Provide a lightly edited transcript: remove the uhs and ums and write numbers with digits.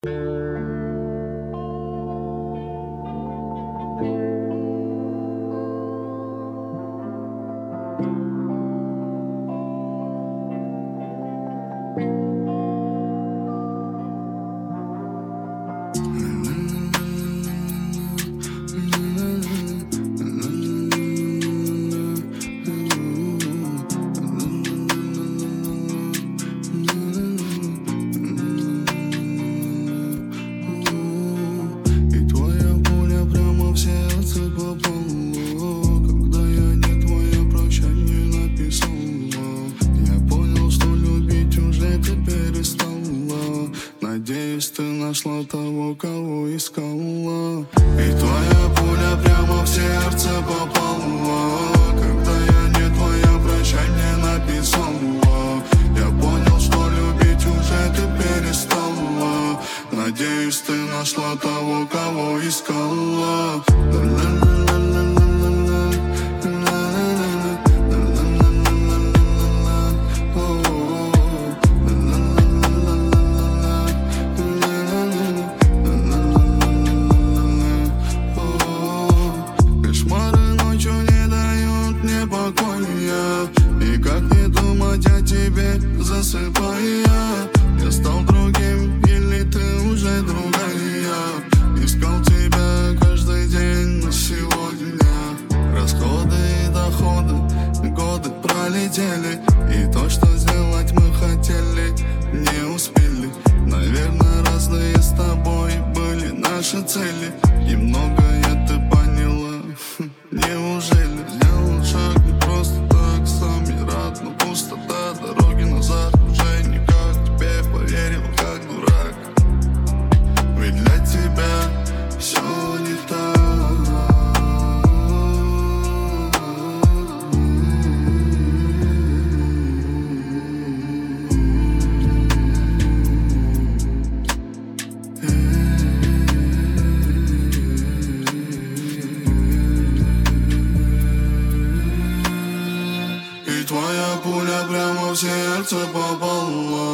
Ты нашла того, кого искала, и твоя пуля прямо в сердце попала. Когда я не твоя, прощай мне написала. Я понял, что любить уже ты перестала. Надеюсь, ты нашла того, кого искала. И как не думать о тебе, засыпая? Я стал другим, или ты уже другая? Искал тебя каждый день, но сегодня расходы и доходы, годы пролетели. И то, что сделать мы хотели, не успели. Наверное, разные с тобой были наши цели. И многое ты поняла, неужели? Сделал шаг не просто так, сам не рад, но пустота, дороги назад уже никак. Тебе поверил, как дурак, ведь для тебя все не так. И твоя пуля прямо в сердце попала.